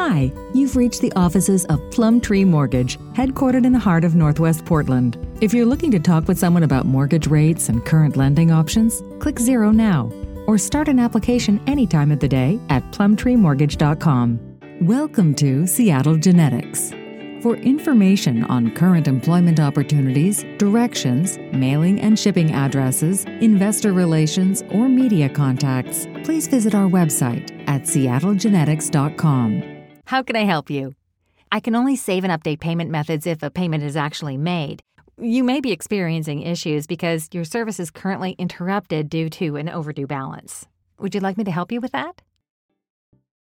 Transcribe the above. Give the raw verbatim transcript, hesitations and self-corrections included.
Hi, you've reached the offices of Plumtree Mortgage, headquartered in the heart of Northwest Portland. If you're looking to talk with someone about mortgage rates and current lending options, click zero now, or start an application any time of the day at plumtree mortgage dot com. Welcome to Seattle Genetics. For information on current employment opportunities, directions, mailing and shipping addresses, investor relations, or media contacts, please visit our website at seattle genetics dot com. How can I help you? I can only save and update payment methods if a payment is actually made. You may be experiencing issues because your service is currently interrupted due to an overdue balance. Would you like me to help you with that?